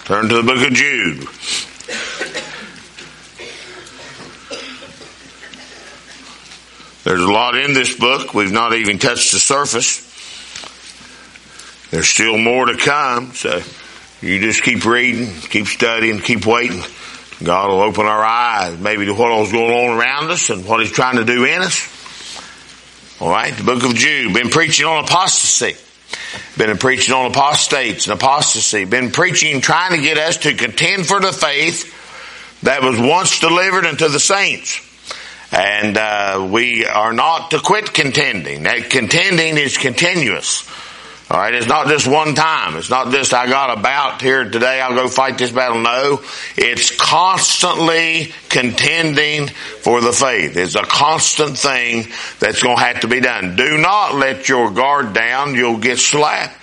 Turn to the book of Jude. There's a lot in this book. We've not even touched the surface. There's still more to come. So you just keep reading, keep studying, keep waiting. God will open our eyes maybe to what's going on around us and what He's trying to do in us. All right, the book of Jude. Been preaching on apostasy. Been preaching on apostates and apostasy. Been preaching, trying to get us to contend for the faith that was once delivered unto the saints. And we are not to quit contending. That contending is continuous. All right, it's not just one time. It's not just I got a bout here today, I'll go fight this battle. No, it's constantly contending for the faith. It's a constant thing that's going to have to be done. Do not let your guard down. You'll get slapped.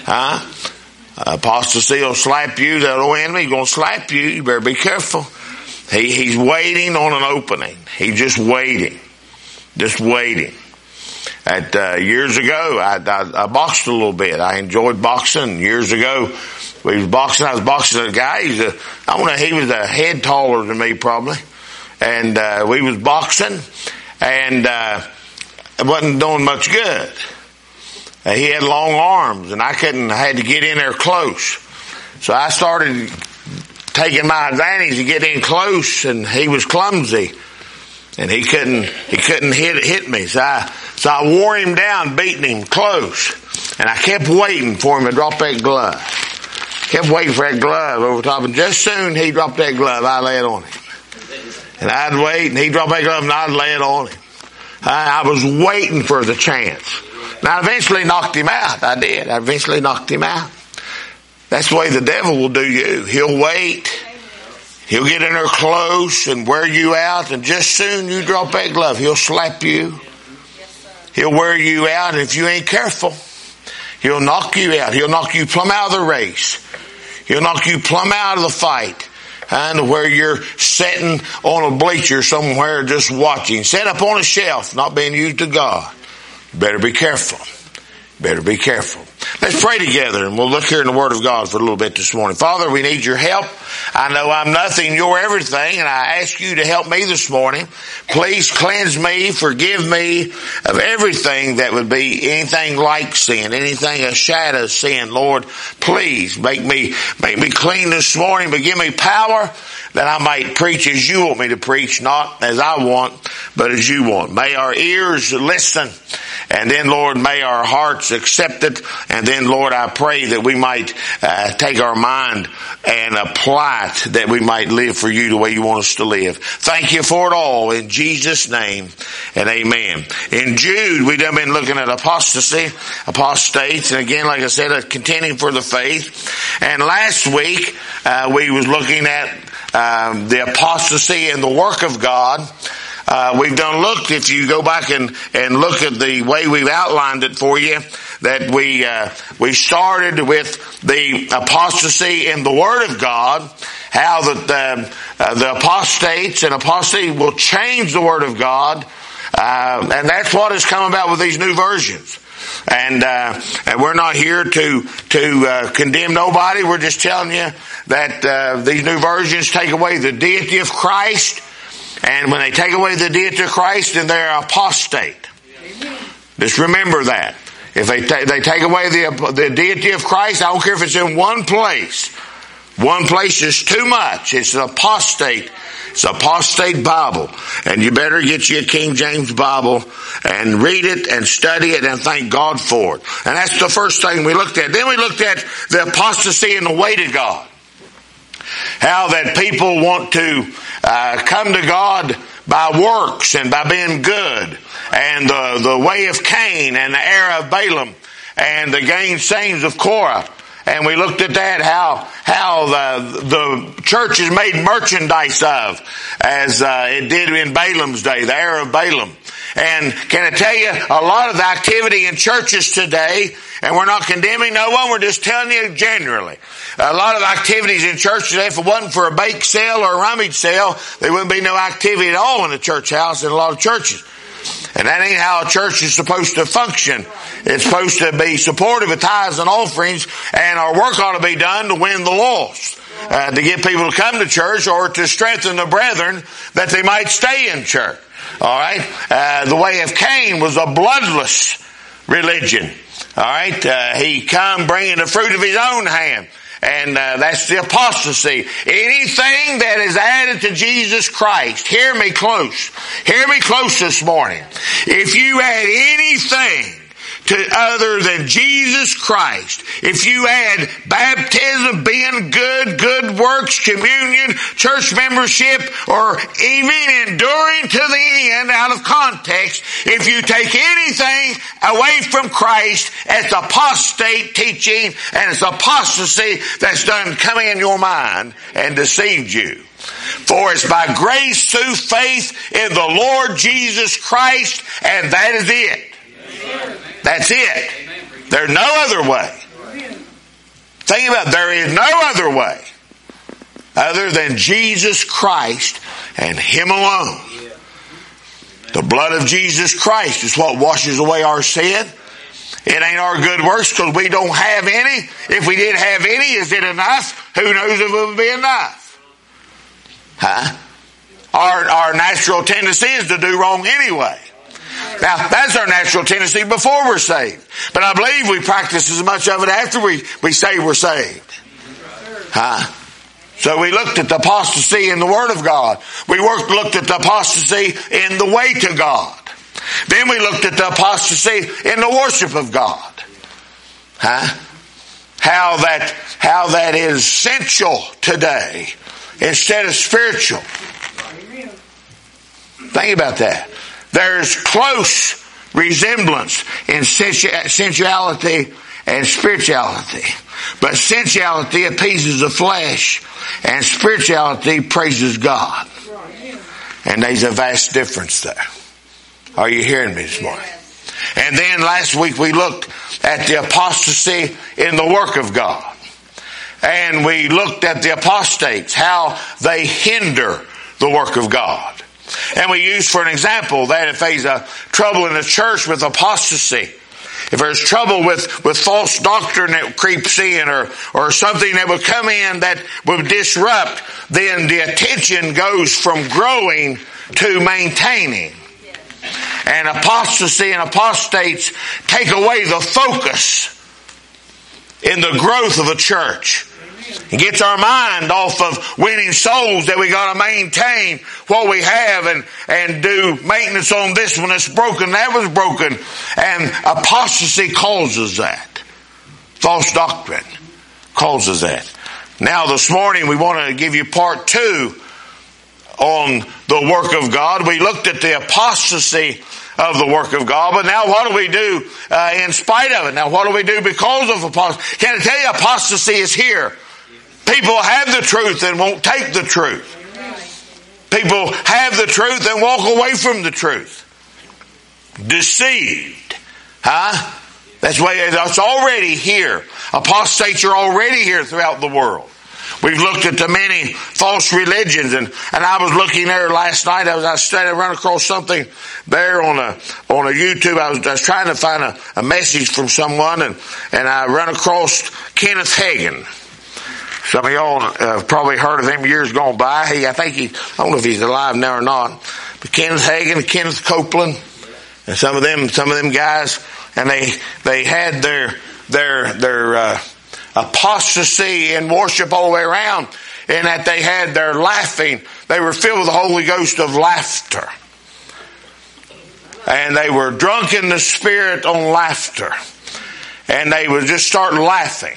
Apostasy will slap you. That old enemy is going to slap you. You better be careful. He's waiting on an opening. He's just waiting. Just waiting. Years ago, I boxed a little bit. I enjoyed boxing. Years ago, I was boxing a guy. He was a head taller than me probably. And we was boxing, and it wasn't doing much good. He had long arms, and I had to get in there close. So I started taking my advantage to get in close, and he was clumsy. And he couldn't hit me. So I wore him down, beating him close. And I kept waiting for him to drop that glove. Kept waiting for that glove over top. And just soon he dropped that glove, I'd lay it on him. And I'd wait, and he'd drop that glove, and I'd lay it on him. I was waiting for the chance. And I eventually knocked him out. I did. I eventually knocked him out. That's the way the devil will do you. He'll wait. He'll get in there close and wear you out, and just soon you drop that glove, he'll slap you. He'll wear you out, and if you ain't careful, he'll knock you out. He'll knock you plumb out of the race. He'll knock you plumb out of the fight. And where you're sitting on a bleacher somewhere just watching. Set up on a shelf, not being used to God. Better be careful. Better be careful. Let's pray together, and we'll look here in the Word of God for a little bit this morning. Father, we need your help. I know I'm nothing, you're everything, and I ask you to help me this morning. Please cleanse me, forgive me of everything that would be anything like sin, anything a shadow of sin. Lord, please make me clean this morning, but give me power that I might preach as you want me to preach, not as I want, but as you want. May our ears listen, and then, Lord, may our hearts accept it. And then, Lord, I pray that we might take our mind and apply it, that we might live for you the way you want us to live. Thank you for it all in Jesus' name, and amen. In Jude, we've been looking at apostasy, apostates, and again, like I said, contending for the faith. And last week, we was looking at the apostasy and the work of God. We've looked, if you go back and look at the way we've outlined it for you, that we started with the apostasy in the Word of God, how that the apostates and apostasy will change the Word of God, and that's what has come about with these new versions. And we're not here to condemn nobody. We're just telling you that these new versions take away the deity of Christ. And when they take away the deity of Christ, then they're apostate. Amen. Just remember that. If they take away the deity of Christ, I don't care if it's in one place. One place is too much. It's an apostate. It's an apostate Bible. And you better get you a King James Bible and read it and study it and thank God for it. And that's the first thing we looked at. Then we looked at the apostasy and the way to God. How that people want to come to God by works and by being good, and the way of Cain and the error of Balaam and the gainsayings of Korah. And we looked at that, how the church is made merchandise of, as it did in Balaam's day, the error of Balaam. And can I tell you, a lot of the activity in churches today, and we're not condemning no one, we're just telling you generally. A lot of activities in church today, if it wasn't for a bake sale or a rummage sale, there wouldn't be no activity at all in the church house in a lot of churches. And that ain't how a church is supposed to function. It's supposed to be supportive of tithes and offerings, and our work ought to be done to win the lost. To get people to come to church or to strengthen the brethren that they might stay in church. All right? The way of Cain was a bloodless religion. All right? He come bringing the fruit of his own hand. And that's the apostasy. Anything that is added to Jesus Christ, hear me close. Hear me close this morning. If you add anything to other than Jesus Christ, if you add baptism, being good works, communion, church membership, or even enduring to the end out of context, if you take anything away from Christ, it's apostate teaching, and it's apostasy that's done come in your mind and deceived you. For it's by grace through faith in the Lord Jesus Christ, and that is it. That's it. There's no other way. Think about it. There is no other way other than Jesus Christ and Him alone. The blood of Jesus Christ is what washes away our sin. It ain't our good works because we don't have any. If we did have any, is it enough? Who knows if it would be enough? Our natural tendency is to do wrong anyway. Now, that's our natural tendency before we're saved. But I believe we practice as much of it after we say we're saved. So we looked at the apostasy in the Word of God. We looked at the apostasy in the way to God. Then we looked at the apostasy in the worship of God. How that is sensual today instead of spiritual. Think about that. There's close resemblance in sensuality and spirituality. But sensuality appeases the flesh, and spirituality praises God. And there's a vast difference there. Are you hearing me this morning? And then last week we looked at the apostasy in the work of God. And we looked at the apostates, how they hinder the work of God. And we used for an example that if there's a trouble in the church with apostasy, if there's trouble with false doctrine that creeps in or something that would come in that would disrupt, then the attention goes from growing to maintaining. And apostasy and apostates take away the focus in the growth of a church. It gets our mind off of winning souls that we got to maintain what we have and do maintenance on this one that's broken, that was broken. And apostasy causes that. False doctrine causes that. Now this morning we want to give you part 2 on the work of God. We looked at the apostasy of the work of God, but now what do we do in spite of it? Now what do we do because of apostasy? Can I tell you, apostasy is here. People have the truth and won't take the truth. People have the truth and walk away from the truth. Deceived. That's the way it's already here. Apostates are already here throughout the world. We've looked at the many false religions, and I was looking there last night. I was run across something there on a YouTube. I was trying to find a message from someone, and I run across Kenneth Hagin. Some of y'all have probably heard of him years gone by. I don't know if he's alive now or not. But Kenneth Hagin, Kenneth Copeland, and some of them guys, and they had their apostasy in worship all the way around, in that they had their laughing. They were filled with the Holy Ghost of laughter. And they were drunk in the Spirit on laughter. And they would just start laughing.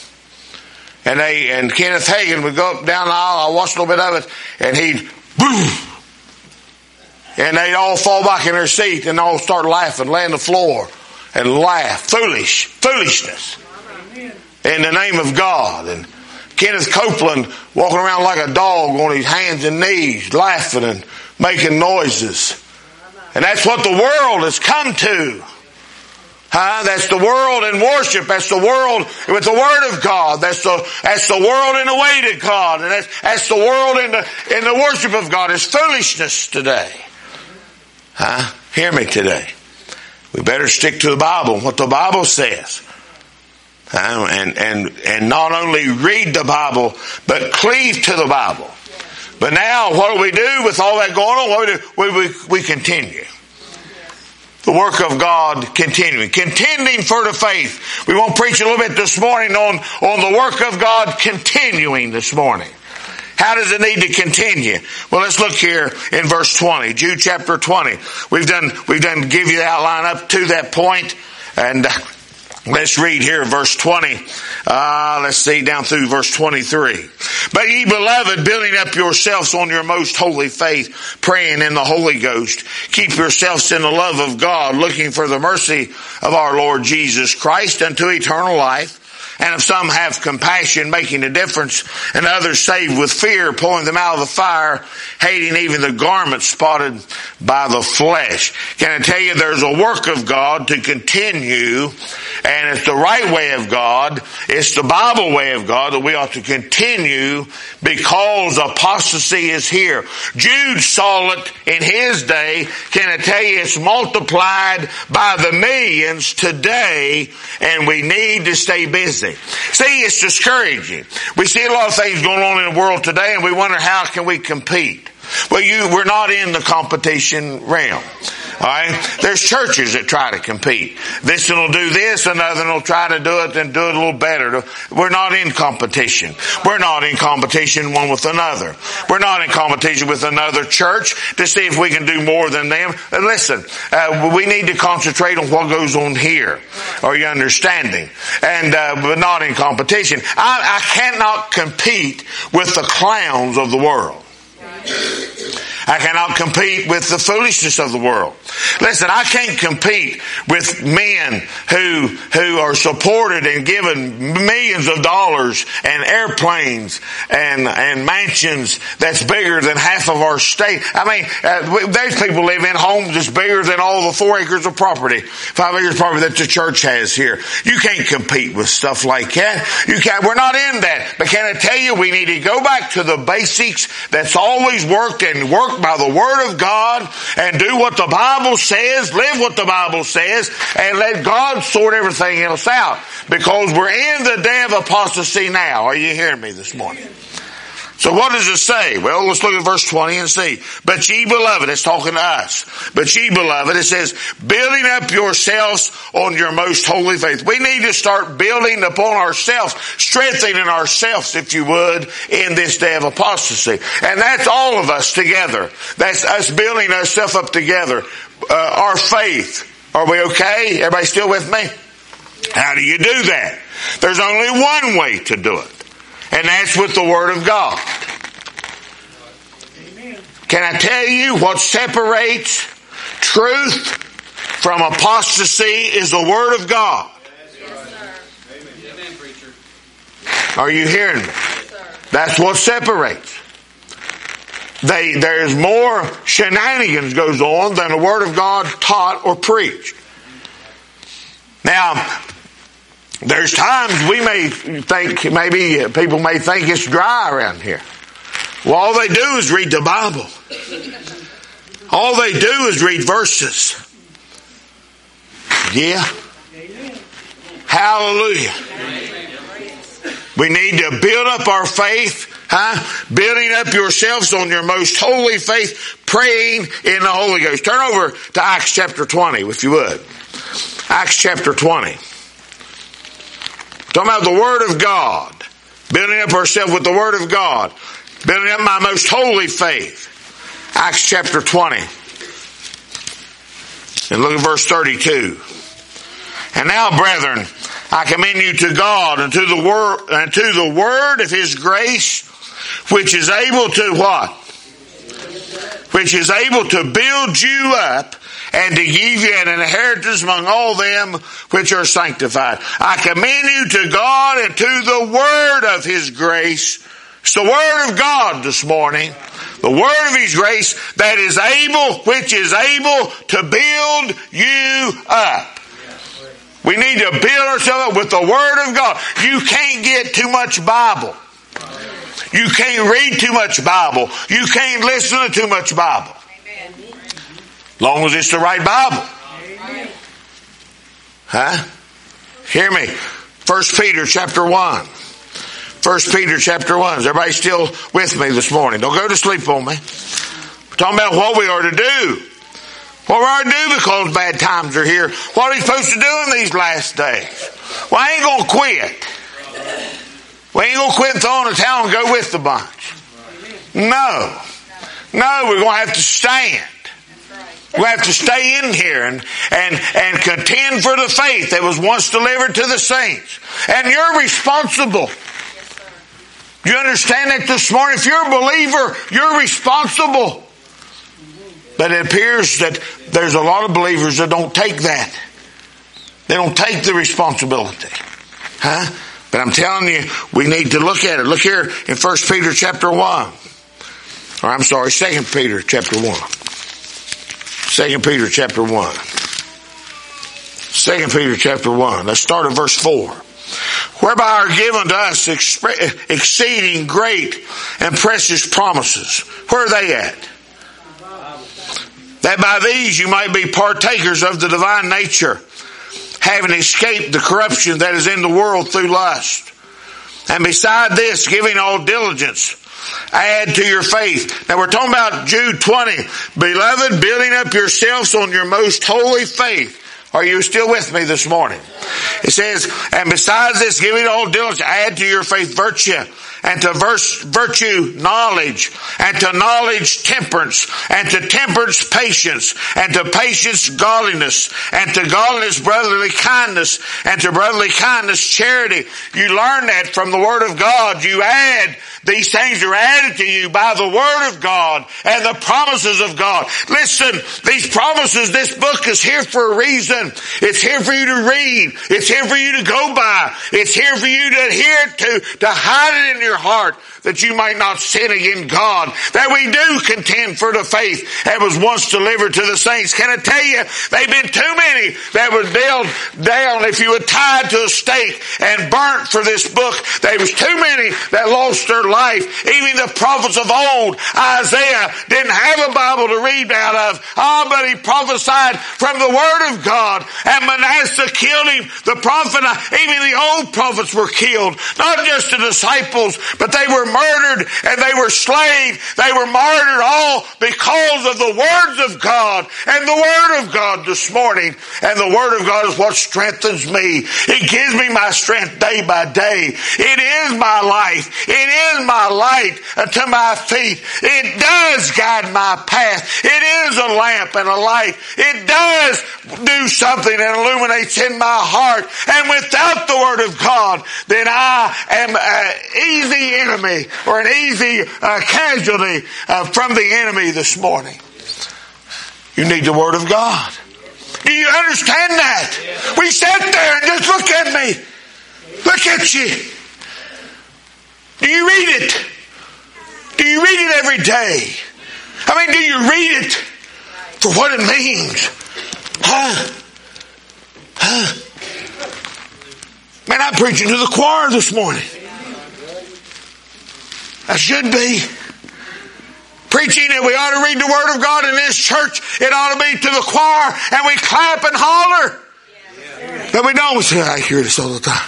And Kenneth Hagin would go up down the aisle. I watched a little bit of it, and he'd boom, and they'd all fall back in their seat and all start laughing, lay on the floor and laugh. Foolishness in the name of God. And Kenneth Copeland walking around like a dog on his hands and knees, laughing and making noises. And that's what the world has come to. That's the world in worship. That's the world with the Word of God. That's the world in the way to God. And that's the world in the worship of God. It's foolishness today. Hear me today. We better stick to the Bible and what the Bible says. And not only read the Bible, but cleave to the Bible. But now, what do we do with all that going on? What do we continue. The work of God continuing. Contending for the faith. We want to preach a little bit this morning on the work of God continuing this morning. How does it need to continue? Well, let's look here in verse 20. Jude chapter 20. We've done give you the outline up to that point. And let's read here verse 20. Let's see down through verse 23. But ye beloved, building up yourselves on your most holy faith, praying in the Holy Ghost, keep yourselves in the love of God, looking for the mercy of our Lord Jesus Christ unto eternal life. And if some have compassion, making a difference, and others saved with fear, pulling them out of the fire, hating even the garment spotted by the flesh. Can I tell you, there's a work of God to continue, and it's the right way of God, it's the Bible way of God that we ought to continue because apostasy is here. Jude saw it in his day. Can I tell you, it's multiplied by the millions today, and we need to stay busy. See, it's discouraging. We see a lot of things going on in the world today, and we wonder how can we compete. Well, we're not in the competition realm. Alright? There's churches that try to compete. This one will do this, another one will try to do it and do it a little better. We're not in competition. We're not in competition one with another. We're not in competition with another church to see if we can do more than them. And listen, we need to concentrate on what goes on here. Are you understanding? And, but not in competition. I cannot compete with the clowns of the world. I cannot compete with the foolishness of the world. Listen, I can't compete with men who are supported and given millions of dollars and airplanes and mansions that's bigger than half of our state. I mean, there's people live in homes that's bigger than all the 4 acres of property, 5 acres of property that the church has here. You can't compete with stuff like that. You can't. We're not in that. But can I tell you, we need to go back to the basics that's always worked and worked by the Word of God and do what the Bible says, live what the Bible says, and let God sort everything else out. Because we're in the day of apostasy now. Are you hearing me this morning? So what does it say? Well, let's look at verse 20 and see. But ye beloved, it's talking to us. But ye beloved, it says, building up yourselves on your most holy faith. We need to start building upon ourselves, strengthening ourselves, if you would, in this day of apostasy. And that's all of us together. That's us building ourselves up together. Our faith. Are we okay? Everybody still with me? How do you do that? There's only one way to do it. And that's with the Word of God. Amen. Can I tell you what separates truth from apostasy is the Word of God. Yes, sir. Amen, preacher. Are you hearing me? Yes, sir. That's what separates. There's more shenanigans goes on than the Word of God taught or preached. Now, there's times we may think, maybe people may think it's dry around here. Well, all they do is read the Bible. All they do is read verses. Yeah. Hallelujah. We need to build up our faith. Building up yourselves on your most holy faith, praying in the Holy Ghost. Turn over to Acts chapter 20, if you would. Acts chapter 20. Talking about the Word of God. Building up ourselves with the Word of God. Building up my most holy faith. Acts chapter 20. And look at verse 32. And now, brethren, I commend you to God and to the word of His grace, which is able to what? Which is able to build you up and to give you an inheritance among all them which are sanctified. I commend you to God and to the word of His grace. It's the word of God this morning. The word of His grace that is able, which is able to build you up. We need to build ourselves up with the Word of God. You can't get too much Bible. You can't read too much Bible. You can't listen to too much Bible. long as it's the right Bible. Huh? Hear me. 1 Peter chapter 1. 1 Peter chapter 1. Is everybody still with me this morning? Don't go to sleep on me. We're talking about what we are to do. What we are to do because bad times are here. What are we supposed to do in these last days? Well, I ain't going to quit. We ain't going to quit throwing the towel and go with the bunch. No. No, we're going to have to stand. We have to stay in here and contend for the faith that was once delivered to the saints. And you're responsible. Do you understand that this morning? If you're a believer, you're responsible. But it appears that there's a lot of believers that don't take that. They don't take the responsibility. Huh? But I'm telling you, we need to look at it. Look here in 1 Peter chapter 1. Or I'm sorry, 2 Peter chapter 1. 2 Peter chapter 1. 2 Peter chapter 1. Let's start at verse 4. Whereby are given to us exceeding great and precious promises. Where are they at? That by these you might be partakers of the divine nature, having escaped the corruption that is in the world through lust. And beside this, giving all diligence, add to your faith. Now we're talking about Jude 20. Beloved, building up yourselves on your most holy faith. Are you still with me this morning? It says, and besides this, giving all diligence, add to your faith virtue, and to virtue knowledge, and to knowledge temperance, and to temperance patience, and to patience godliness, and to godliness brotherly kindness, and to brotherly kindness charity. You learn that from the Word of God. You add, these things are added to you by the Word of God and the promises of God. Listen, these promises, this book is here for a reason. It's here for you to read. It's here for you to go by. It's here for you to adhere to hide it in your heart, that you might not sin against God. That we do contend for the faith that was once delivered to the saints. Can I tell you, they've been too many that were nailed down, if you were tied to a stake and burnt for this book. There was too many that lost their life. Even the prophets of old, Isaiah, didn't have a Bible to read out of. But he prophesied from the Word of God. And Manasseh killed him. The prophet, even the old prophets were killed. Not just the disciples, but they were murdered and they were slain. They were martyred all because of the words of God and the Word of God this morning. And the Word of God is what strengthens me. It gives me my strength day by day. It is my life. It is my light unto my feet. It does guide my path. It is a lamp and a light. It does do something that illuminates in my heart. And without the Word of God, then I am an easy enemy or an easy casualty from the enemy this morning. You need the Word of God. Do you understand that? We sat there and just look at me. Look at you. Do you read it? Do you read it every day? I mean, do you read it for what it means? Man, I'm preaching to the choir this morning. I should be. Preaching that we ought to read the Word of God in this church. It ought to be to the choir and we clap and holler. But we don't. We say, I hear this all the time.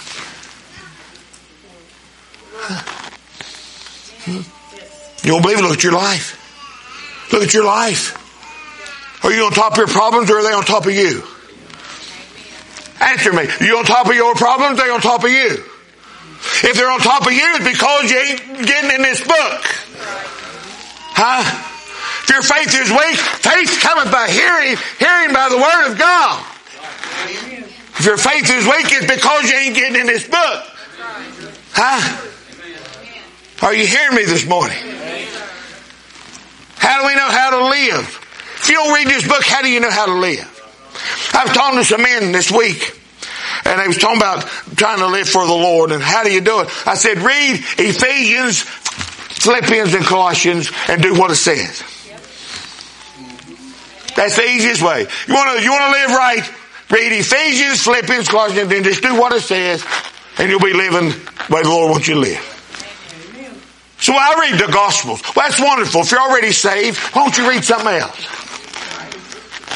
You don't believe it? Look at your life. Look at your life. Are you on top of your problems or are they on top of you? Answer me. Are you on top of your problems or are they on top of you? If they're on top of you, it's because you ain't getting in this book. If your faith is weak, faith cometh by hearing, hearing by the Word of God. If your faith is weak, it's because you ain't getting in this book. Are you hearing me this morning? How do we know how to live? If you don't read this book, how do you know how to live? I was talking to some men this week, and they was talking about trying to live for the Lord, and how do you do it? I said, read Ephesians, Philippians, and Colossians, and do what it says. That's the easiest way. You want to live right? Read Ephesians, Philippians, Colossians, and then just do what it says, and you'll be living the way the Lord wants you to live. So I read the Gospels. Well, that's wonderful. If you're already saved, why don't you read something else?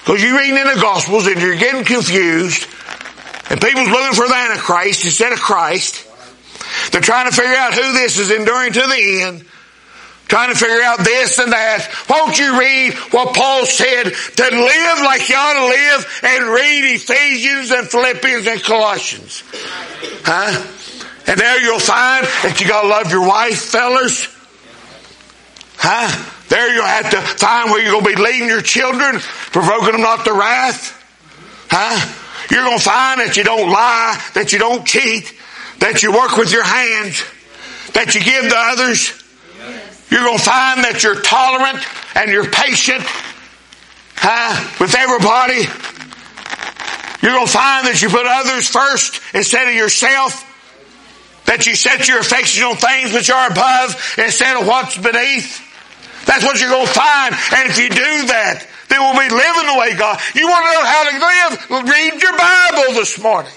Because you're reading in the Gospels and you're getting confused. And people's looking for the Antichrist instead of Christ. They're trying to figure out who this is enduring to the end. Trying to figure out this and that. Won't you read what Paul said to live like you ought to live, and read Ephesians and Philippians and Colossians? Huh? And there you'll find that you got to love your wife, fellas. Huh? There you'll have to find where you're going to be leading your children, provoking them not to wrath. Huh? You're going to find that you don't lie, that you don't cheat, that you work with your hands, that you give to others. You're going to find that you're tolerant and you're patient with everybody. You're going to find that you put others first instead of yourself. That you set your affections on things which are above instead of what's beneath. That's what you're going to find. And if you do that, then we'll be living the way God. You want to know how to live? Read your Bible this morning.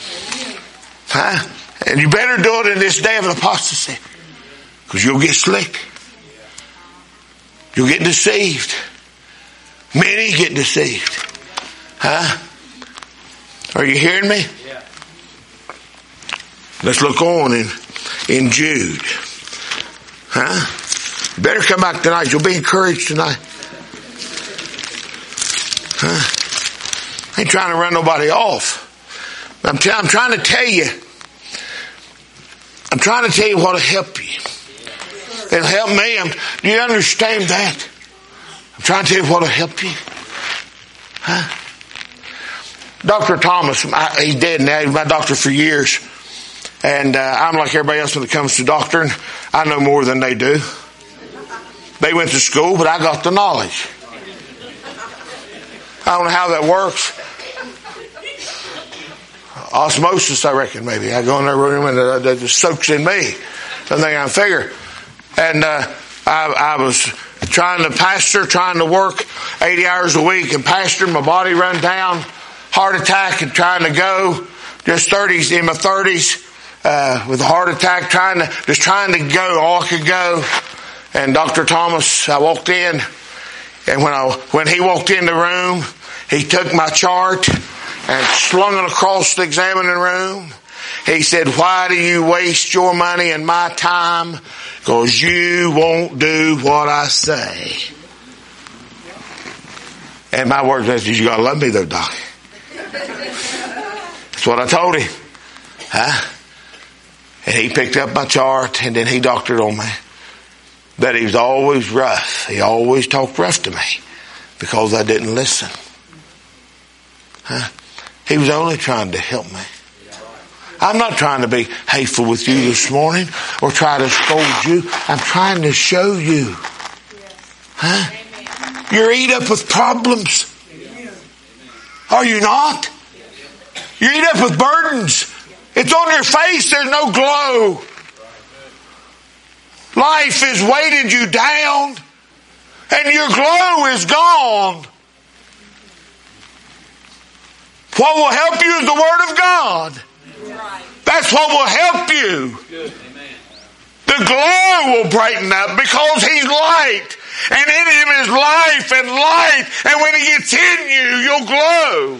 And you better do it in this day of apostasy. Because you'll get slick. You'll get deceived. Many get deceived. Are you hearing me? Yeah. Let's look on in Jude. You better come back tonight. You'll be encouraged tonight. I ain't trying to run nobody off. I'm trying to tell you. I'm trying to tell you what'll help you. It'll help me. Do you understand that? I'm trying to tell you what'll help you. Dr. Thomas, he's dead now. He was my doctor for years. And I'm like everybody else when it comes to doctoring. I know more than they do. They went to school, but I got the knowledge. I don't know how that works. Osmosis, I reckon, maybe. I go in their room and it just soaks in me. Something I figure. And I was trying to work 80 hours a week and pastoring. My body run down, heart attack, and trying to go. Just in my 30s, with a heart attack, trying to go all I could go. And Dr. Thomas, I walked in, and when he walked in the room, he took my chart and slung it across the examining room. He said, "Why do you waste your money and my time? Because you won't do what I say." And my words was, "You gotta love me though, Doc." That's what I told him. And he picked up my chart and then he doctored on me. That he was always rough. He always talked rough to me because I didn't listen. He was only trying to help me. I'm not trying to be hateful with you this morning or try to scold you. I'm trying to show you. You're eat up with problems. Are you not? You're eat up with burdens. It's on your face. There's no glow. Life has weighted you down and your glow is gone. What will help you is the Word of God. That's what will help you. The glow will brighten up because He's light. And in Him is life and light. And when He gets in you, you'll glow.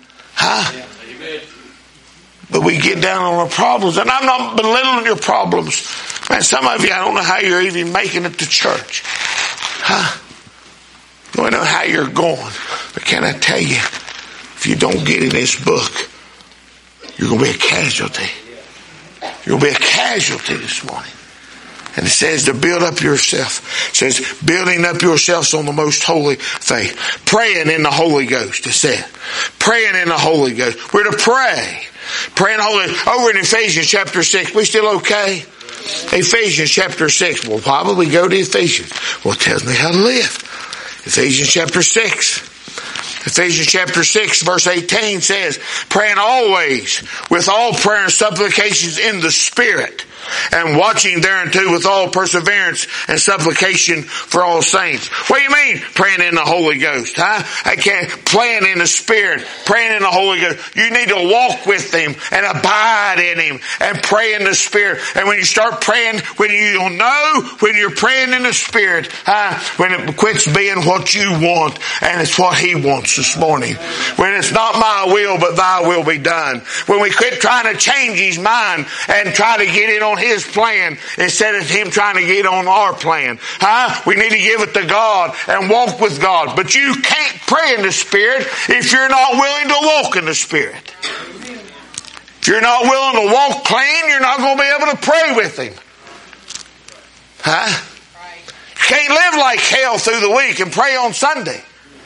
But we get down on our problems. And I'm not belittling your problems. Man, some of you, I don't know how you're even making it to church. I don't know how you're going. But can I tell you, if you don't get in this book, you're going to be a casualty. You're going to be a casualty this morning. And it says to build up yourself. It says building up yourselves on the most holy faith. Praying in the Holy Ghost, it said. Praying in the Holy Ghost. We're to pray. Praying holy. Over in Ephesians chapter 6. We still okay? Ephesians chapter 6. We'll probably go to Ephesians. Well, it tells me how to live. Ephesians chapter 6. Ephesians chapter 6 verse 18 says, praying always with all prayer and supplications in the Spirit. and watching thereunto with all perseverance and supplication for all saints. What do you mean praying in the Holy Ghost? I can't praying in the Spirit, praying in the Holy Ghost. You need to walk with Him and abide in Him and pray in the Spirit. And when you start praying, when you'll know when you're praying in the Spirit, when it quits being what you want and it's what He wants this morning. When it's not my will but thy will be done. When we quit trying to change His mind and try to get it on His plan instead of Him trying to get on our plan. We need to give it to God and walk with God. But you can't pray in the Spirit if you're not willing to walk in the Spirit. If you're not willing to walk clean, you're not going to be able to pray with Him. You can't live like hell through the week and pray on Sunday.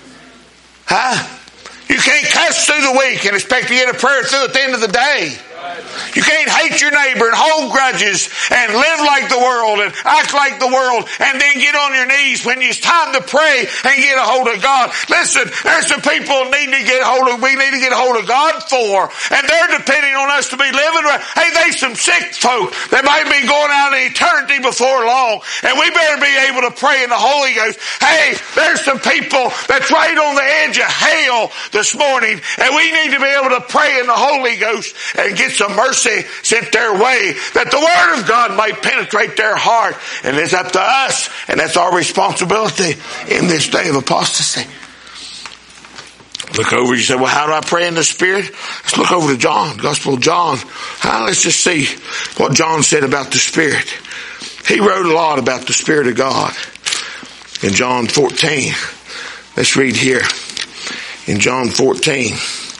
You can't cuss through the week and expect to get a prayer through at the end of the day. You can't hate your neighbor and hold grudges and live like the world and act like the world and then get on your knees when it's time to pray and get a hold of God. Listen, there's some people we need to get a hold of God for, and they're depending on us to be living right. Hey, there's some sick folk that might be going out in eternity before long, and we better be able to pray in the Holy Ghost. Hey, there's some people that's right on the edge of hell this morning, and we need to be able to pray in the Holy Ghost and get some mercy sent their way, that the Word of God might penetrate their heart. And it's up to us, and that's our responsibility in this day of apostasy. Look over, you say, well, how do I pray in the Spirit? Let's look over to John, Gospel of John. Let's just see what John said about the Spirit. He wrote a lot about the Spirit of God in John 14. Let's read here in John 14.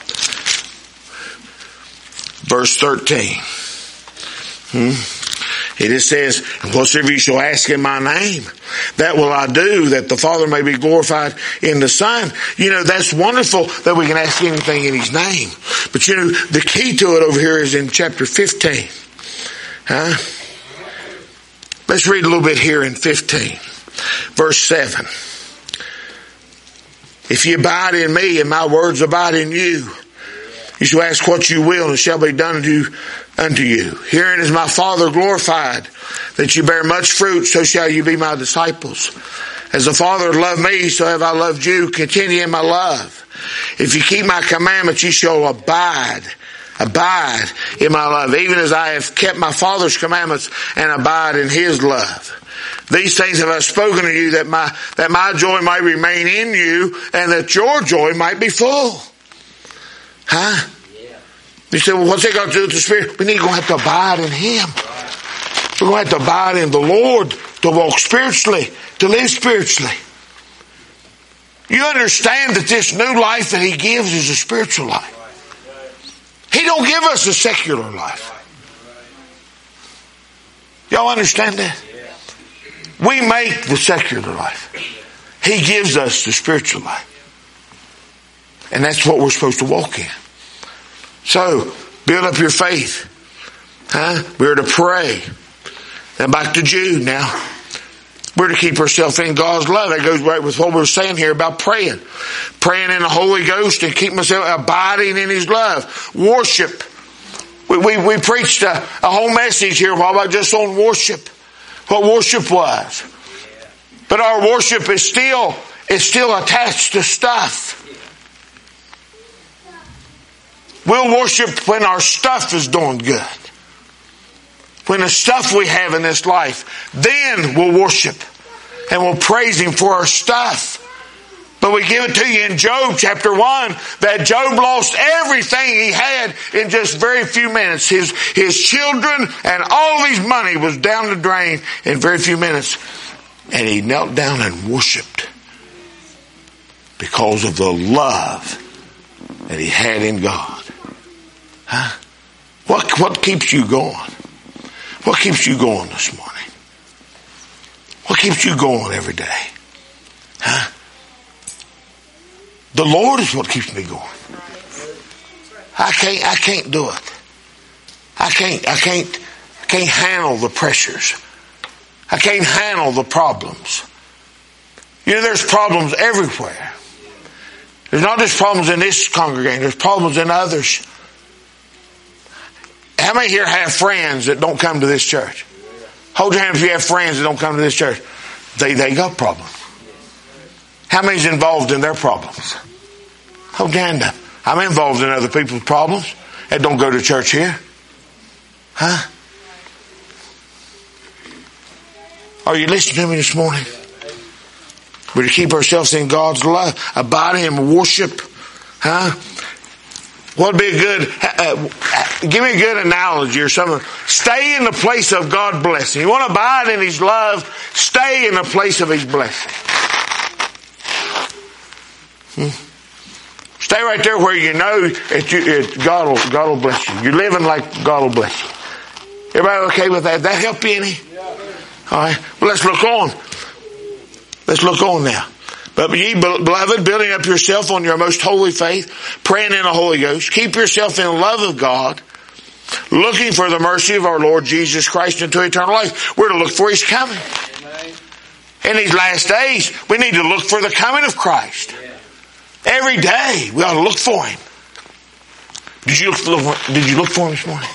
Verse 13. It says, whatsoever you shall ask in my name, that will I do, that the Father may be glorified in the Son. You know, that's wonderful that we can ask anything in His name. But you know, the key to it over here is in chapter 15. Let's read a little bit here in 15. Verse 7. If ye abide in me and my words abide in you, you shall ask what you will, and it shall be done unto you. Herein is my Father glorified, that you bear much fruit, so shall you be my disciples. As the Father loved me, so have I loved you. Continue in my love. If you keep my commandments, you shall abide in my love, even as I have kept my Father's commandments and abide in His love. These things have I spoken to you, that my joy might remain in you, and that your joy might be full. You say, well, what's it got to do with the Spirit? We're going to have to abide in Him. We're going to have to abide in the Lord to walk spiritually, to live spiritually. You understand that this new life that He gives is a spiritual life. He don't give us a secular life. Y'all understand that? We make the secular life. He gives us the spiritual life. And that's what we're supposed to walk in. So, build up your faith. We're to pray. Now back to Jude now. We're to keep ourselves in God's love. That goes right with what we're saying here about praying. Praying in the Holy Ghost and keep myself abiding in His love. Worship. We preached a whole message here a while back just on worship. What worship was. But our worship is still attached to stuff. We'll worship when our stuff is doing good. When the stuff we have in this life, then we'll worship. And we'll praise Him for our stuff. But we give it to you in Job chapter 1, that Job lost everything he had in just very few minutes. His children and all of his money was down the drain in very few minutes. And he knelt down and worshiped because of the love that he had in God. What keeps you going? What keeps you going this morning? What keeps you going every day? The Lord is what keeps me going. I can't do it. I can't handle the pressures. I can't handle the problems. You know, there's problems everywhere. There's not just problems in this congregation. There's problems in others. How many here have friends that don't come to this church? Hold your hand if you have friends that don't come to this church. They got problems. How many's involved in their problems? Hold your hand up. I'm involved in other people's problems that don't go to church here. Huh? Are you listening to me this morning? We're to keep ourselves in God's love, abide in Him, worship. Huh? What would be a good, give me a good analogy or something. Stay in the place of God's blessing. You want to abide in His love, stay in the place of His blessing. Stay right there where you know God will bless you. You're living like God will bless you. Everybody okay with that? That help you any? All right. Well, let's look on. Let's look on now. But ye beloved, building up yourself on your most holy faith, praying in the Holy Ghost, keep yourself in the love of God, looking for the mercy of our Lord Jesus Christ into eternal life. We're to look for His coming. In these last days, we need to look for the coming of Christ. Every day, we ought to look for Him. Did you look for Him this morning?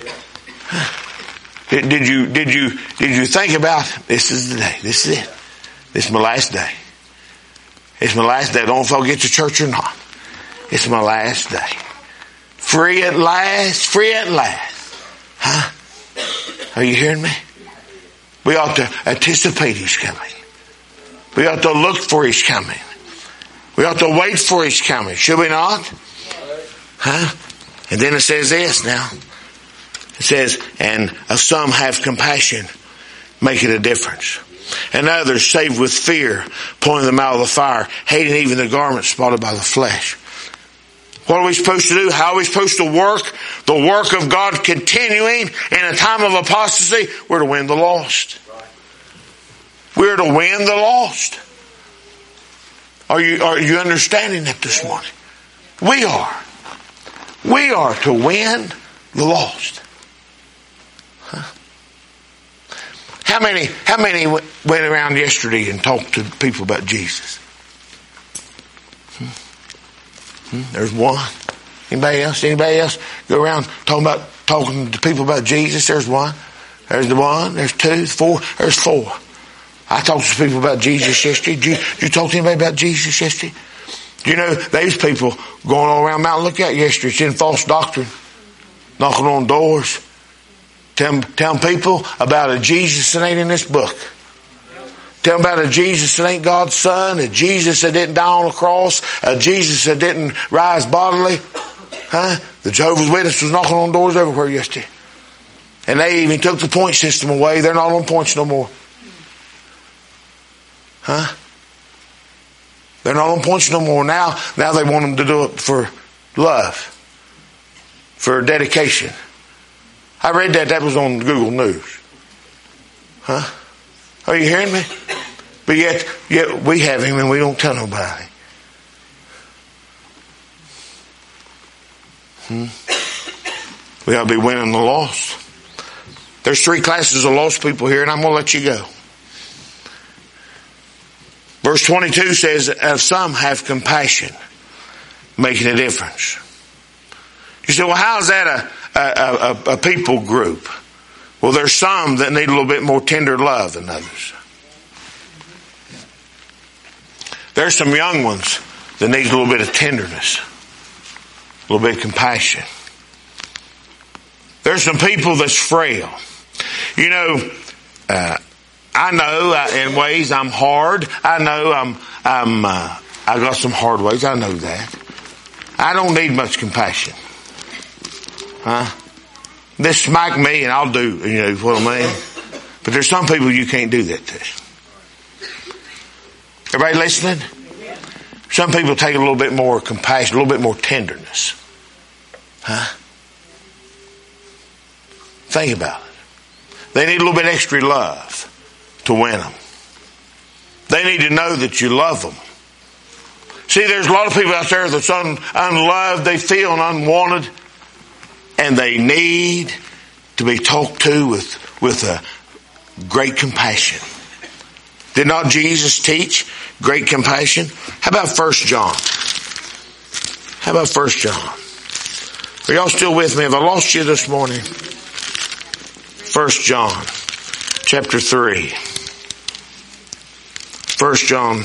Did you think about, this is the day, this is it. This is my last day. It's my last day. I don't know if I'll get to church or not. It's my last day. Free at last. Free at last. Huh? Are you hearing me? We ought to anticipate His coming. We ought to look for His coming. We ought to wait for His coming. Should we not? Huh? And then it says this now. It says, and of some have compassion, making a difference. And others saved with fear, pulling them out of the fire, hating even the garments spotted by the flesh. What are we supposed to do? How are we supposed to work? The work of God continuing in a time of apostasy. We're to win the lost. We're to win the lost. Are you understanding that this morning? We are. We are to win the lost. Huh? How many went around yesterday and talked to people about Jesus? There's one. Anybody else go around talking to people about Jesus? There's one. There's the one. There's two. Four. There's four. I talked to people about Jesus yesterday. Did you talk to anybody about Jesus yesterday? You know, these people going all around Mount Lookout yesterday, it's in false doctrine, knocking on doors, telling people about a Jesus that ain't in this book. Tell them about a Jesus that ain't God's Son, a Jesus that didn't die on a cross, a Jesus that didn't rise bodily. Huh? The Jehovah's Witness was knocking on doors everywhere yesterday. And they even took the point system away. They're not on points no more. Huh? They're not on points no more. Now they want them to do it for love. For dedication. I read that was on Google News. Huh? Are you hearing me? But yet we have Him and we don't tell nobody. We ought to be winning the lost. There's 3 classes of lost people here, and I'm going to let you go. Verse 22 says, of some have compassion, making a difference. You say, well, how is that a people group? Well, there's some that need a little bit more tender love than others. There's some young ones that need a little bit of tenderness, a little bit of compassion. There's some people that's frail. You know, I know in ways I'm hard. I know I got some hard ways. I know that. I don't need much compassion. Huh? This smack me and I'll do, you know what I mean? But there's some people you can't do that to. Everybody listening? Some people take a little bit more compassion, a little bit more tenderness. Huh? Think about it. They need a little bit extra love to win them. They need to know that you love them. See, there's a lot of people out there that's unloved, they feel unwanted, and they need to be talked to with a great compassion. Did not Jesus teach great compassion? How about 1 John? How about 1 John? Are y'all still with me? Have I lost you this morning? 1 John chapter 3. 1 John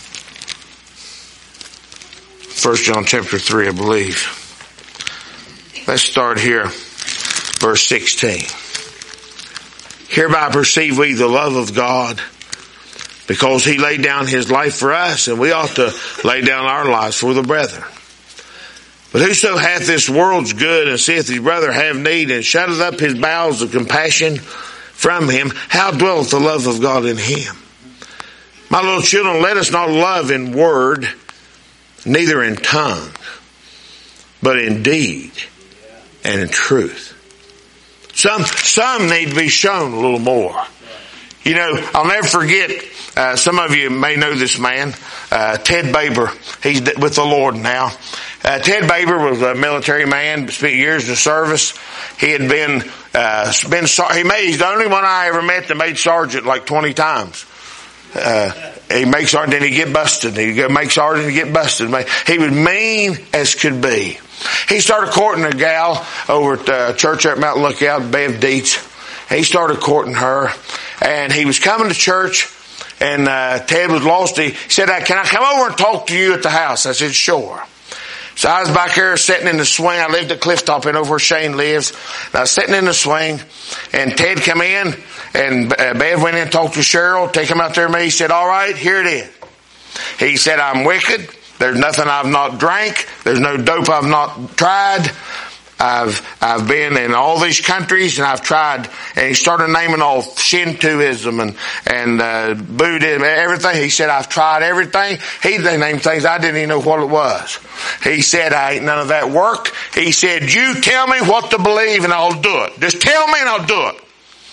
chapter 3, I believe. Let's start here. Verse 16. Hereby perceive we the love of God, because He laid down His life for us, and we ought to lay down our lives for the brethren. But whoso hath this world's good, and seeth his brother have need, and shutteth up his bowels of compassion from him, how dwelleth the love of God in him? My little children, let us not love in word, neither in tongue, but in deed and in truth. Some need to be shown a little more. You know, I'll never forget, some of you may know this man, Ted Baber. He's with the Lord now. Ted Baber was a military man, spent years in the service. He had he's the only one I ever met that made sergeant like 20 times. He makes sergeant, then he get busted. He go make sergeant and get busted. He was mean as could be. He started courting a gal over at the church at Mount Lookout, Bev Dietz. He started courting her, and he was coming to church, and Ted was lost. He said, "Can I come over and talk to you at the house?" I said, "Sure." So I was back here sitting in the swing. I lived at Clifftop and over where Shane lives. And I was sitting in the swing, and Ted come in, and Bev went in and talked to Cheryl. Take him out there to me. He said, "All right, here it is." He said, "I'm wicked. There's nothing I've not drank. There's no dope I've not tried. I've been in all these countries and I've tried." And he started naming all Shintoism and Buddhism, everything. He said, "I've tried everything." He named things I didn't even know what it was. He said, "I ain't none of that work." He said, "You tell me what to believe and I'll do it. Just tell me and I'll do it."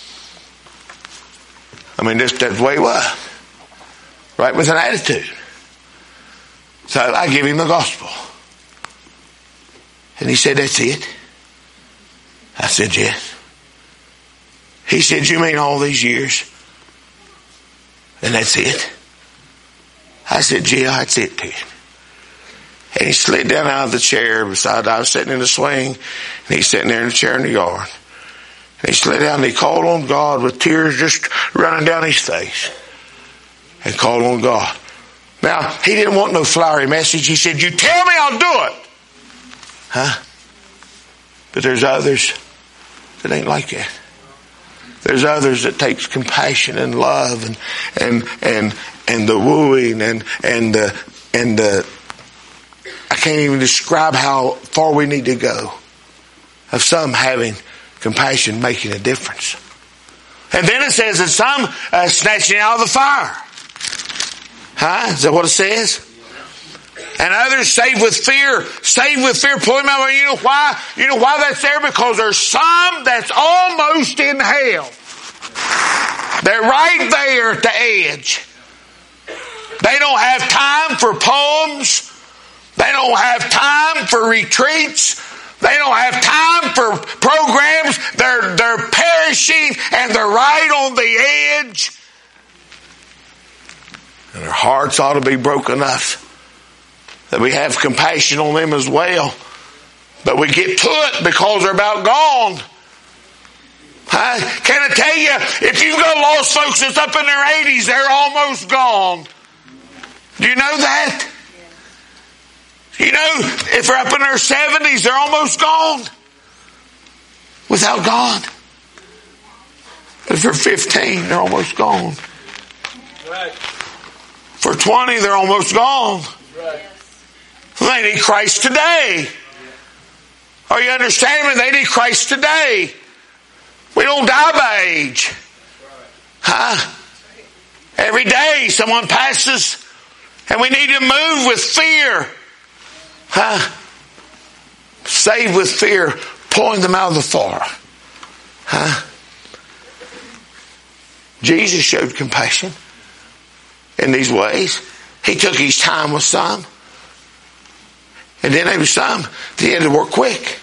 I mean, that's the way he was. Right, with an attitude. So I give him the gospel. And he said, "That's it?" I said, "Yes." He said, "You mean all these years? And that's it?" I said, "Yeah, that's it, Ted." And he slid down out of the chair beside, I was sitting in the swing, and he's sitting there in the chair in the yard. And he slid down and he called on God with tears just running down his face. And called on God. Now, he didn't want no flowery message. He said, "You tell me, I'll do it." Huh? But there's others that ain't like that. There's others that takes compassion and love and the wooing and the I can't even describe how far we need to go of some having compassion making a difference. And then it says that some snatching out of the fire. Huh? Is that what it says? And others saved with fear. Saved with fear. Pull him out. You know why? You know why that's there? Because there's some that's almost in hell. They're right there at the edge. They don't have time for poems. They don't have time for retreats. They don't have time for programs. They're perishing and they're right on the edge. And their hearts ought to be broken enough that we have compassion on them as well. But we get to it because they're about gone. Can I tell you, if you've got lost folks that's up in their 80s, they're almost gone. Do you know that? You know, if they're up in their 70s, they're almost gone. Without God. If they're 15, they're almost gone. Right. For 20, they're almost gone. Right. They need Christ today. Are you understanding me? They need Christ today. We don't die by age. Huh? Every day someone passes and we need to move with fear. Huh? Save with fear, pulling them out of the fire. Huh? Jesus showed compassion in these ways. He took his time with some. And then there was some that he had to work quick.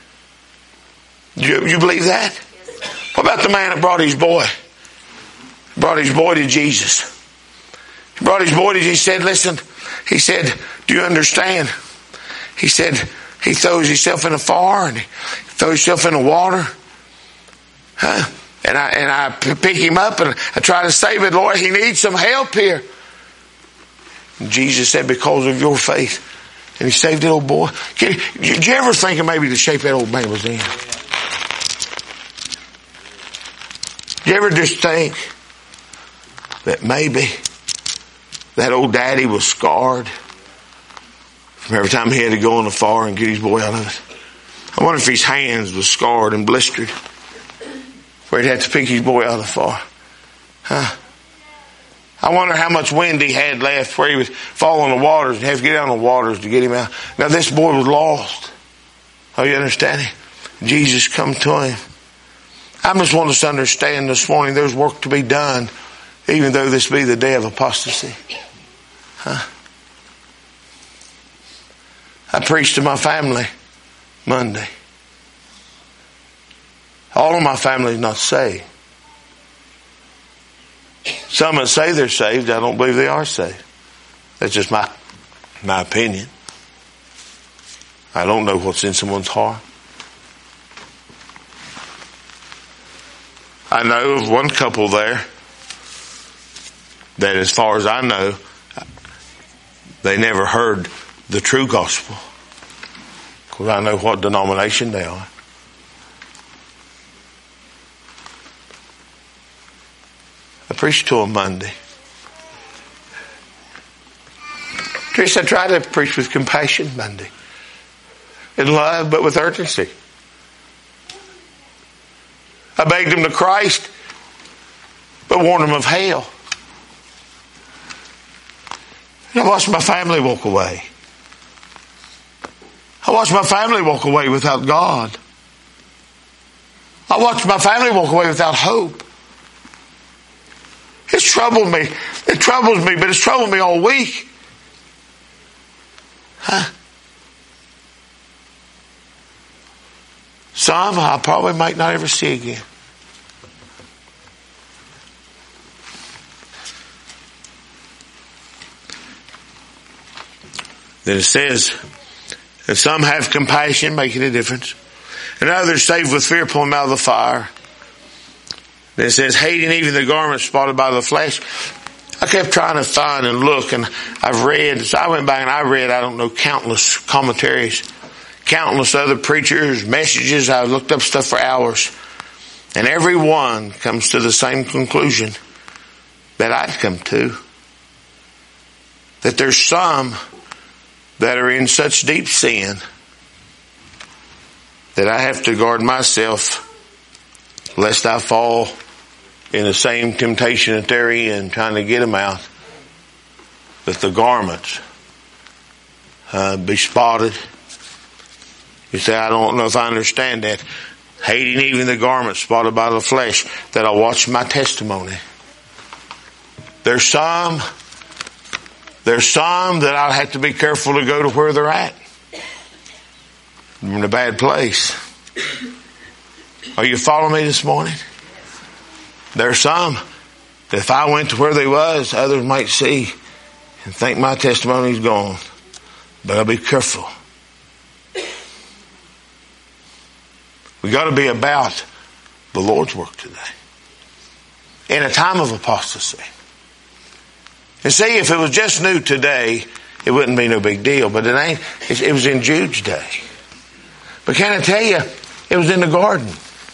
You believe that? What about the man that brought his boy? Brought his boy to Jesus. He brought his boy to Jesus. He said, "Listen," he said, "do you understand?" He said, he throws himself in the fire and he throws himself in the water. Huh? And I pick him up and I try to save it. Lord, he needs some help here. And Jesus said, because of your faith. And he saved that old boy. Did you ever think of maybe the shape that old man was in? Did you ever just think that maybe that old daddy was scarred from every time he had to go on the fire and get his boy out of it? I wonder if his hands was scarred and blistered where he'd have to pick his boy out of the fire. Huh? I wonder how much wind he had left where he was falling in the waters and have to get out in the waters to get him out. Now this boy was lost. Oh, you understand it? Jesus come to him. I just want us to understand this morning there's work to be done, even though this be the day of apostasy. Huh? I preached to my family Monday. All of my family is not saved. Some that say they're saved, I don't believe they are saved. That's just my opinion. I don't know what's in someone's heart. I know of one couple there that, as far as I know, they never heard the true gospel. Because I know what denomination they are. I preached to them Monday. Trish, I tried to preach with compassion Monday. In love, but with urgency. I begged them to Christ, but warned them of hell. And I watched my family walk away. I watched my family walk away without God. I watched my family walk away without hope. It's troubled me. It troubles me, but it's troubled me all week. Huh? Some I probably might not ever see again. Then it says, if some have compassion, making a difference, and others saved with fear, pull them out of the fire. Then it says, hating even the garment spotted by the flesh. I kept trying to find and look, and I've read, so I went back and I read, I don't know, countless commentaries, countless other preachers, messages. I looked up stuff for hours. And every one comes to the same conclusion that I'd come to. That there's some that are in such deep sin that I have to guard myself lest I fall in the same temptation that they're in, trying to get them out. That the garments be spotted. You say, I don't know if I understand that. Hating even the garment spotted by the flesh, that I watch my testimony. There's some that I'll have to be careful to go to where they're at. I'm in a bad place. Are you following me this morning? There's some that if I went to where they was, others might see and think my testimony's gone. But I'll be careful. We got to be about the Lord's work today. In a time of apostasy. And see, if it was just new today, it wouldn't be no big deal. But it ain't. It was in Jude's day. But can I tell you, it was in the garden.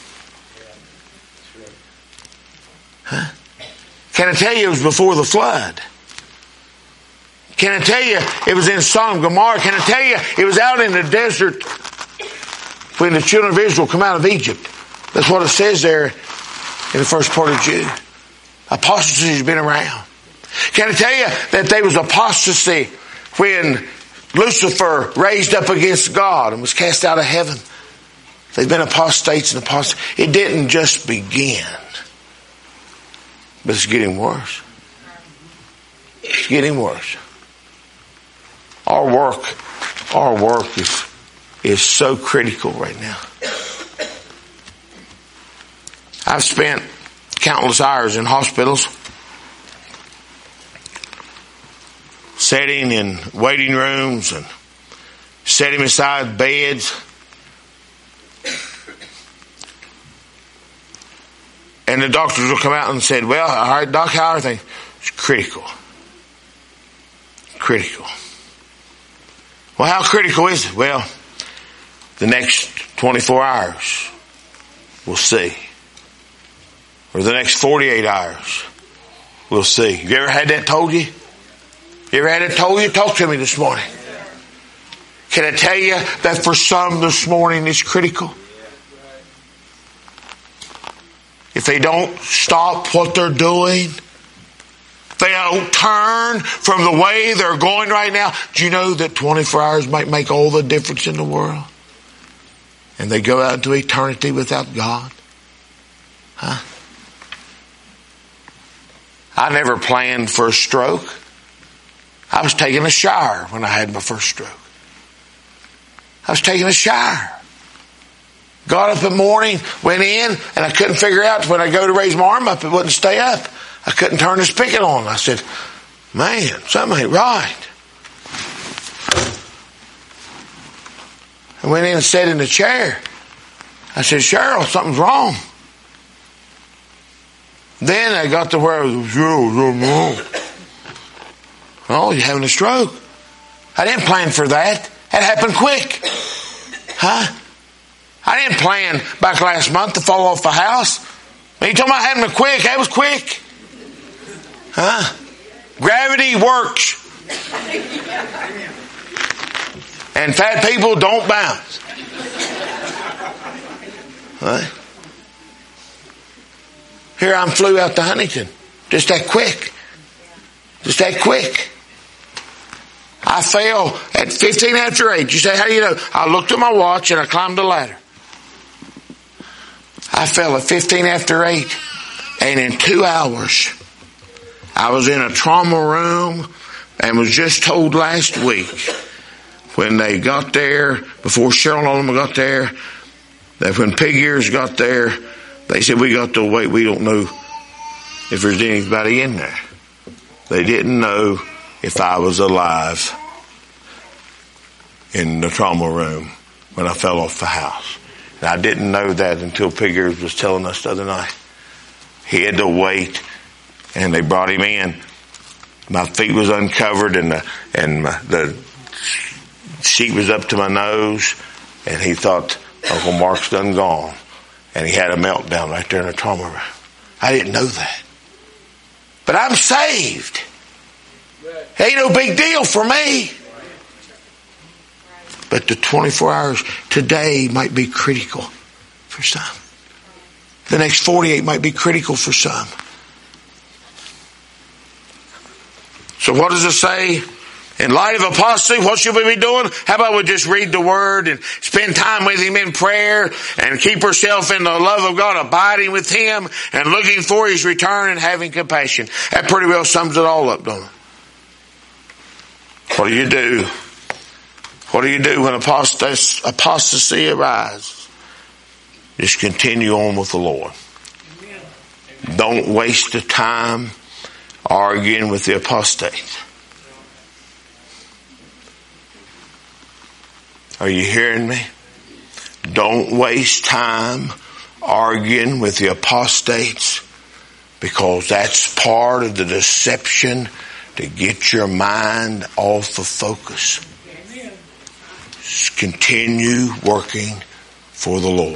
Huh? Can I tell you it was before the flood? Can I tell you it was in Sodom and Gomorrah? Can I tell you it was out in the desert when the children of Israel come out of Egypt? That's what it says there in the first part of Jude. Apostasy has been around. Can I tell you that there was apostasy when Lucifer raised up against God and was cast out of heaven? They've been apostates and apostates. It didn't just begin. But it's getting worse. It's getting worse. Our work is so critical right now. I've spent countless hours in hospitals, sitting in waiting rooms and setting aside beds. And the doctors will come out and said, well, all right, Doc, how are things? It's critical. Critical. Well, how critical is it? Well, the next 24 hours, we'll see. Or the next 48 hours, we'll see. Have you ever had that told you? You ever had it told you? Talk to me this morning. Can I tell you that for some this morning it's critical? If they don't stop what they're doing, if they don't turn from the way they're going right now, do you know that 24 hours might make all the difference in the world? And they go out into eternity without God? Huh? I never planned for a stroke. I was taking a shower when I had my first stroke. I was taking a shower. Got up in the morning, went in, and I couldn't figure out when I go to raise my arm up, it wouldn't stay up. I couldn't turn the spigot on. I said, man, something ain't right. I went in and sat in the chair. I said, Cheryl, something's wrong. Then I got to where I was, oh, you're having a stroke. I didn't plan for that. That happened quick. Huh? I didn't plan back last month to fall off the house. When you told me I had it quick, that was quick. Huh? Gravity works. And fat people don't bounce. Right? Here I flew out to Huntington. Just that quick. Just that quick. I fell at 15 after 8. You say, how do you know? I looked at my watch and I climbed the ladder. I fell at 15 after 8. And in 2 hours, I was in a trauma room and was just told last week when they got there, before Cheryl and them got there, that when Pig Ears got there, they said, we got to wait. We don't know if there's anybody in there. They didn't know if I was alive in the trauma room when I fell off the house. And I didn't know that until Pig Ears was telling us the other night. He had to wait, and they brought him in. My feet was uncovered, and the sheet was up to my nose, and he thought Uncle Mark's done gone. And he had a meltdown right there in the trauma room. I didn't know that. But I'm saved. It ain't no big deal for me. But the 24 hours today might be critical for some. The next 48 might be critical for some. So what does it say? In light of apostasy, what should we be doing? How about we just read the Word and spend time with Him in prayer and keep ourselves in the love of God, abiding with Him and looking for His return and having compassion. That pretty well sums it all up, don't it? What do you do? What do you do when apostasy arises? Just continue on with the Lord. Don't waste the time arguing with the apostates. Are you hearing me? Don't waste time arguing with the apostates, because that's part of the deception to get your mind off of focus. Amen. Just continue working for the Lord.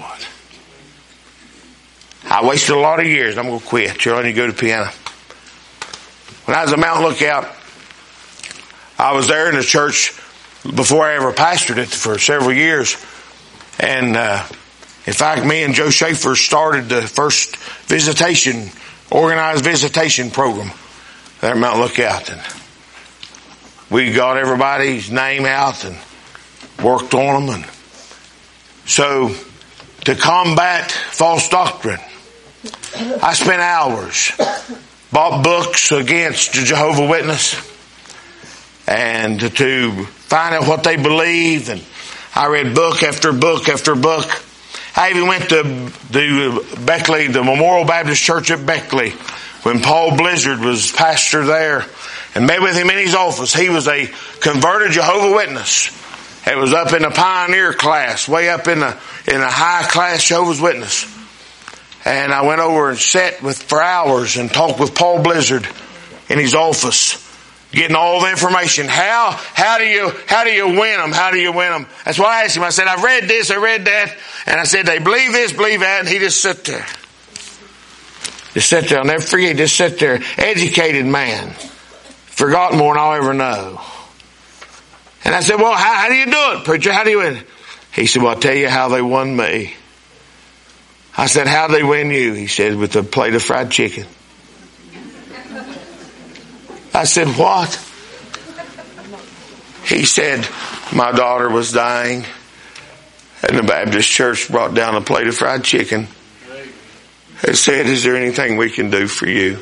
I wasted a lot of years. I'm going to quit. You're only go to piano. When I was a mountain lookout, I was there in the church before I ever pastored it for several years. And in fact, me and Joe Schaefer started the first organized visitation program there at Mount Lookout. And we got everybody's name out and worked on them. And so to combat false doctrine, I spent hours, bought books against the Jehovah's Witness, and to find out what they believed. And I read book after book after book. I even went to Beckley, the Memorial Baptist Church at Beckley, when Paul Blizzard was pastor there, and met with him in his office. He was a converted Jehovah's Witness. It was up in the pioneer class, way up in the high class Jehovah's Witness. And I went over and sat for hours and talked with Paul Blizzard in his office, getting all the information. How do you win them? How do you win them? That's what I asked him. I said, I've read this, I read that. And I said, they believe this, believe that. And he just sat there. Just sat there. I'll never forget. Just sat there. Educated man. Forgotten more than I'll ever know. And I said, well, how do you do it, preacher? How do you win? He said, well, I'll tell you how they won me. I said, how'd they win you? He said, with a plate of fried chicken. I said, what? He said, my daughter was dying, and the Baptist church brought down a plate of fried chicken and said, is there anything we can do for you?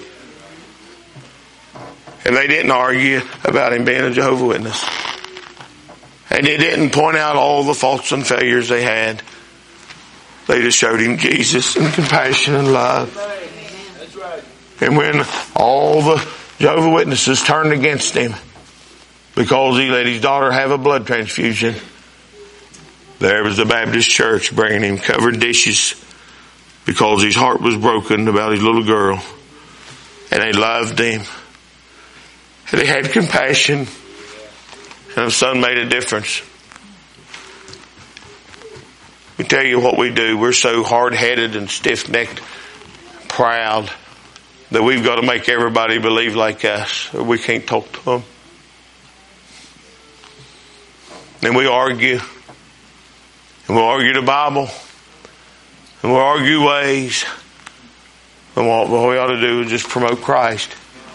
And they didn't argue about him being a Jehovah's Witness. And they didn't point out all the faults and failures they had. They just showed him Jesus and compassion and love. That's right. And when all the Jehovah's Witnesses turned against him because he let his daughter have a blood transfusion, there was the Baptist church bringing him covered dishes because his heart was broken about his little girl. And they loved him. And they had compassion. And the son made a difference. We tell you what we do. We're so hard-headed and stiff-necked, proud, that we've got to make everybody believe like us, or we can't talk to them. And we argue. And we'll argue the Bible. And we'll argue ways. And what we ought to do is just promote Christ.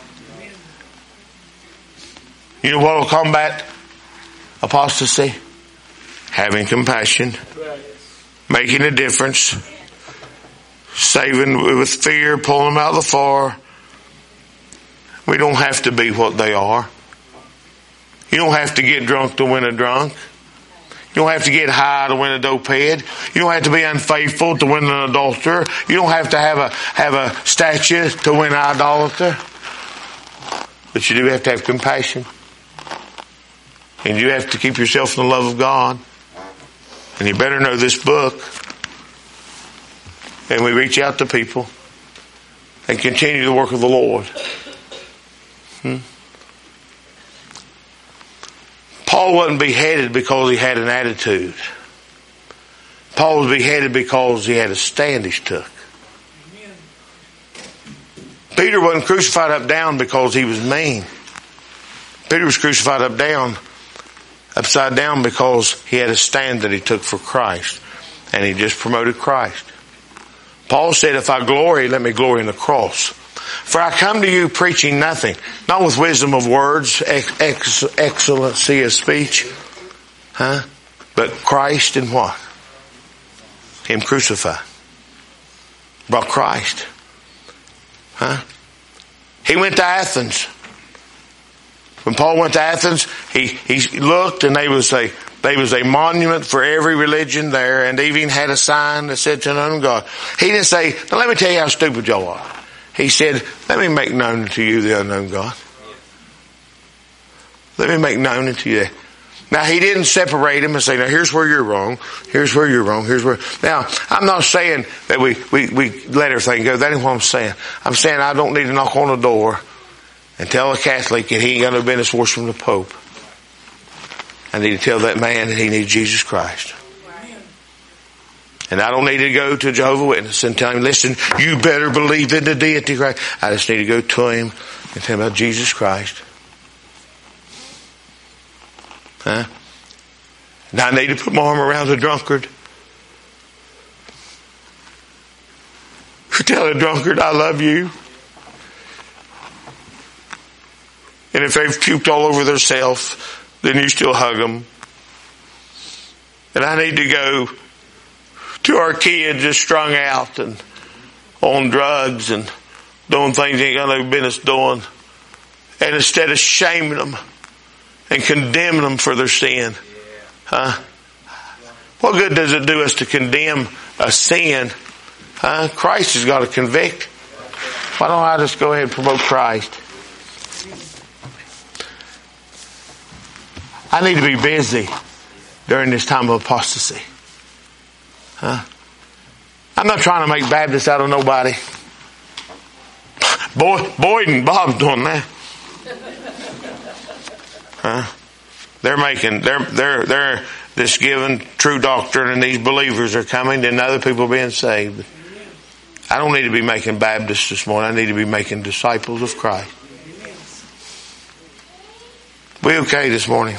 You know what will combat apostasy? Having compassion. Making a difference. Saving with fear. Pulling them out of the fire. We don't have to be what they are. You don't have to get drunk to win a drunk. You don't have to get high to win a dopehead. You don't have to be unfaithful to win an adulterer. You don't have to have a statue to win an idolater. But you do have to have compassion. And you have to keep yourself in the love of God. And you better know this book. And we reach out to people and continue the work of the Lord. Paul wasn't beheaded because he had an attitude. Paul was beheaded because he had a stand he took. Peter wasn't crucified up down because he was mean. Peter was crucified upside down because he had a stand that he took for Christ. And he just promoted Christ. Paul said, if I glory, let me glory in the cross. For I come to you preaching nothing, not with wisdom of words, excellency of speech, but Christ and what? Him crucified. Brought Christ. He went to Athens. When Paul went to Athens, he looked and there was a monument for every religion there, and they even had a sign that said to an unknown God. He didn't say, now let me tell you how stupid y'all are. He said, let me make known to you the unknown God. Let me make known to you that. Now he didn't separate him and say, now here's where you're wrong, here's where you're wrong, here's where. Now, I'm not saying that we let everything go. That ain't what I'm saying. I'm saying I don't need to knock on the door and tell a Catholic that he ain't got no business worshiping the Pope. I need to tell that man that he needs Jesus Christ. And I don't need to go to Jehovah's Witness and tell him, listen, you better believe in the deity of Christ. I just need to go to him and tell him about Jesus Christ. And I need to put my arm around the drunkard. Tell the drunkard, I love you. And if they've puked all over themselves, then you still hug them. And I need to go to our kids just strung out and on drugs and doing things they ain't got no business doing. And instead of shaming them and condemning them for their sin, what good does it do us to condemn a sin? Christ has got to convict. Why don't I just go ahead and promote Christ? I need to be busy during this time of apostasy. I I'm not trying to make Baptists out of nobody. Boyd and Bob's doing that. They're this giving true doctrine, and these believers are coming, and other people being saved. I don't need to be making Baptists this morning. I need to be making disciples of Christ. We okay this morning?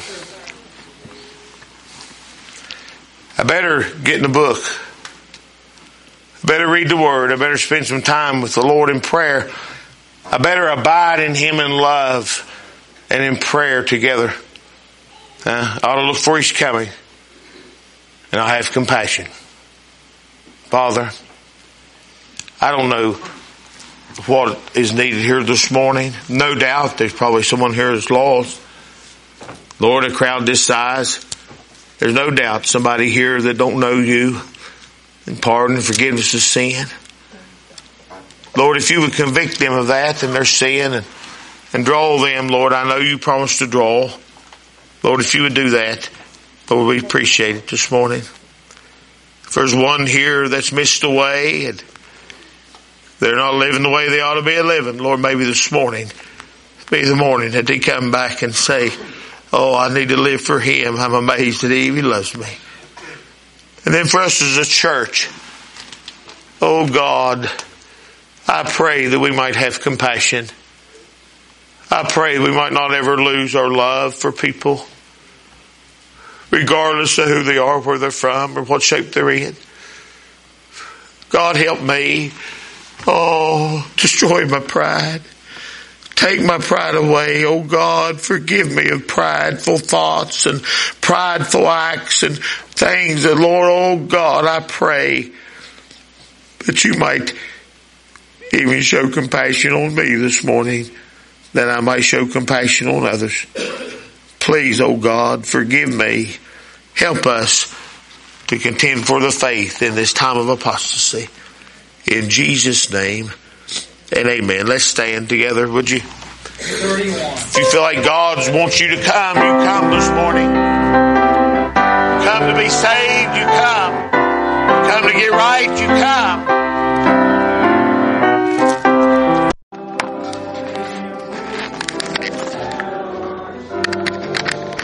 I better get in the book. I better read the Word. I better spend some time with the Lord in prayer. I better abide in Him in love and in prayer together. I ought to look for His coming. And I'll have compassion. Father, I don't know what is needed here this morning. No doubt there's probably someone here that's lost. Lord, a crowd this size, there's no doubt somebody here that don't know You and pardon and forgiveness of sin. Lord, if You would convict them of that and their sin and draw them, Lord, I know You promised to draw. Lord, if You would do that, Lord, we appreciate it this morning. If there's one here that's missed the way and they're not living the way they ought to be living, Lord, maybe this morning be the morning that they come back and say, oh, I need to live for Him. I'm amazed that He even loves me. And then for us as a church, oh God, I pray that we might have compassion. I pray we might not ever lose our love for people, regardless of who they are, where they're from, or what shape they're in. God, help me. Oh, destroy my pride. Take my pride away. Oh God, forgive me of prideful thoughts and prideful acts and things that, Lord, oh God, I pray that You might even show compassion on me this morning, that I might show compassion on others. Please, oh God, forgive me. Help us to contend for the faith in this time of apostasy. In Jesus' name, and amen. Let's stand together, would you? 31. If you feel like God wants you to come, you come this morning. Come to be saved, you come. Come to get right, you come.